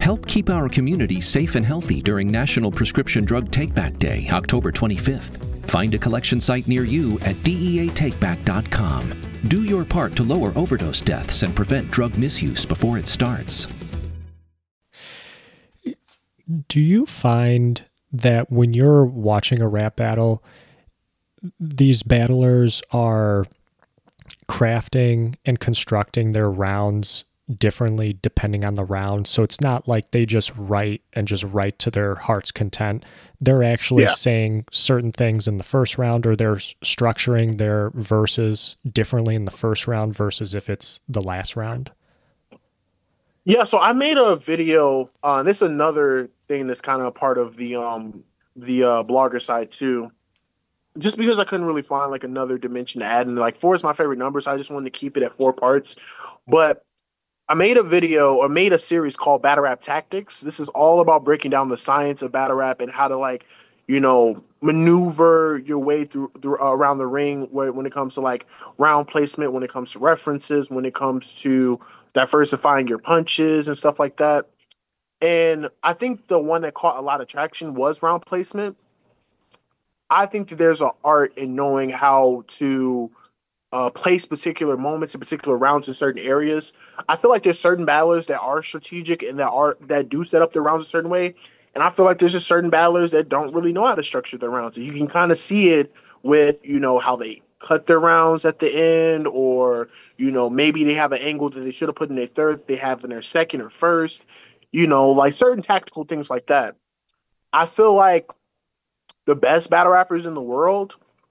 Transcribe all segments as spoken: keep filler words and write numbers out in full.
Help keep our community safe and healthy during National Prescription Drug Takeback Day, October twenty-fifth. Find a collection site near you at D E A takeback dot com. Do your part to lower overdose deaths and prevent drug misuse before it starts. Do you find that when you're watching a rap battle, these battlers are crafting and constructing their rounds differently depending on the round? So it's not like they just write and just write to their heart's content. They're actually yeah. saying certain things in the first round, or they're structuring their verses differently in the first round versus if it's the last round. Yeah, so I made a video. Uh, this is another thing that's kind of part of the um the uh, blogger side too. Just because I couldn't really find like another dimension to add, and like four is my favorite number, so I just wanted to keep it at four parts. But I made a video or made a series called Battle Rap Tactics. This is all about breaking down the science of battle rap and how to like, you know, maneuver your way through, through uh, around the ring where, when it comes to like round placement, when it comes to references, when it comes to diversifying your punches and stuff like that. And I think the one that caught a lot of traction was round placement. I think that there's an art in knowing how to uh, place particular moments in particular rounds in certain areas. I feel like there's certain battlers that are strategic and that are that do set up their rounds a certain way. And I feel like there's just certain battlers that don't really know how to structure their rounds. And you can kind of see it with, you know, how they cut their rounds at the end, or, you know, maybe they have an angle that they should have put in their third, they have in their second or first, you know, like certain tactical things like that. I feel like the best battle rappers in the world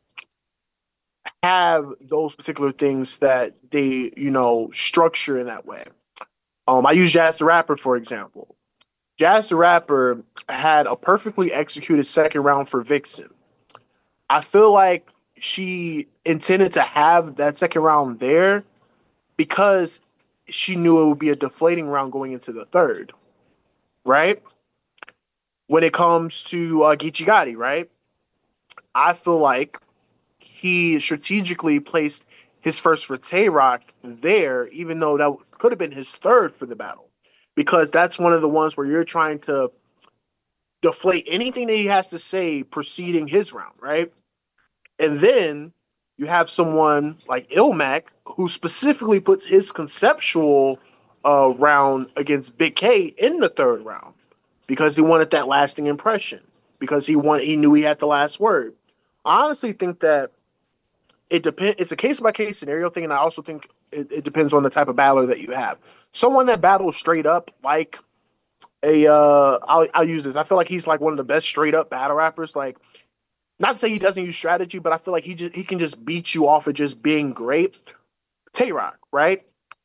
have those particular things that they, you know, structure in that way. Um, I use Jazz the Rapper, for example. Jazz the Rapper had a perfectly executed second round for Vixen. I feel like she intended to have that second round there because she knew it would be a deflating round going into the third, right? When it comes to uh, Geechee Gotti, right? I feel like he strategically placed his first for Tay-Rock there, even though that could have been his third for the battle, because that's one of the ones where you're trying to deflate anything that he has to say preceding his round, right? And then you have someone like Ilmac who specifically puts his conceptual uh, round against Big K in the third round because he wanted that lasting impression, because he wanted, he knew he had the last word. I honestly think that it depends. It's a case by case scenario thing, and I also think it, it depends on the type of battler that you have. Someone that battles straight up, like a, uh, I'll, I'll use this. I feel like he's like one of the best straight up battle rappers. Like, not to say he doesn't use strategy, but I feel like he just he can just beat you off of just being great. Tay-Rock, right?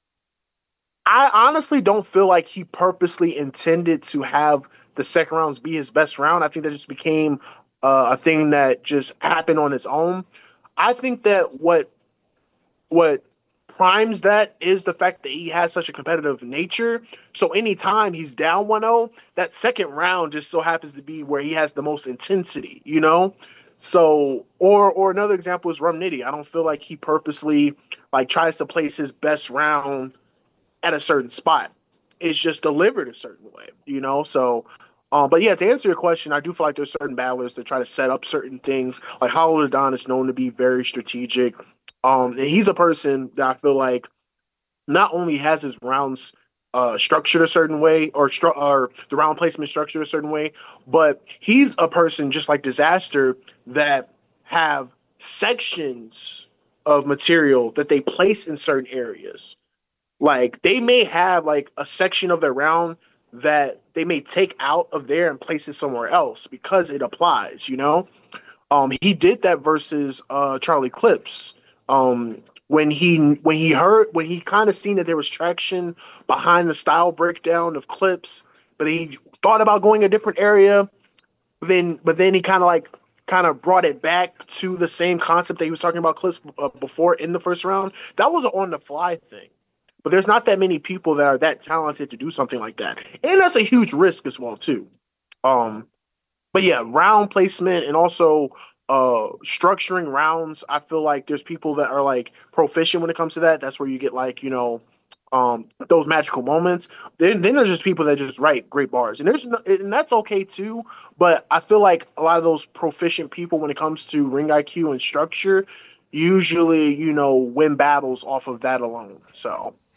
I honestly don't feel like he purposely intended to have the second rounds be his best round. I think that just became uh, a thing that just happened on its own. I think that what what primes that is the fact that he has such a competitive nature. So anytime he's down one oh, that second round just so happens to be where he has the most intensity, you know? So, or or another example is Rum Nitty. I don't feel like he purposely like tries to place his best round at a certain spot. It's just delivered a certain way, you know? So, um, but yeah, to answer your question, I do feel like there's certain battlers that try to set up certain things. Like Hollow the Don is known to be very strategic. Um, and he's a person that I feel like not only has his rounds uh, structured a certain way, or, stru- or the round placement structured a certain way, but he's a person just like Disaster that have sections of material that they place in certain areas. Like they may have like a section of their round that they may take out of there and place it somewhere else because it applies, you know? Um, he did that versus uh, Charlie Clips. Um, when he when he heard when he kind of seen that there was traction behind the style breakdown of Clips, but he thought about going a different area. Then, but then he kind of like kind of brought it back to the same concept that he was talking about Clips uh, before in the first round. That was an on the fly thing. But there's not that many people that are that talented to do something like that, and that's a huge risk as well too. Um, but yeah, round placement and also uh, structuring rounds. I feel like there's people that are like proficient when it comes to that. That's where you get like, you know, um, those magical moments. Then, then there's just people that just write great bars, and there's no, and that's okay too. But I feel like a lot of those proficient people, when it comes to ring I Q and structure, usually you know win battles off of that alone. So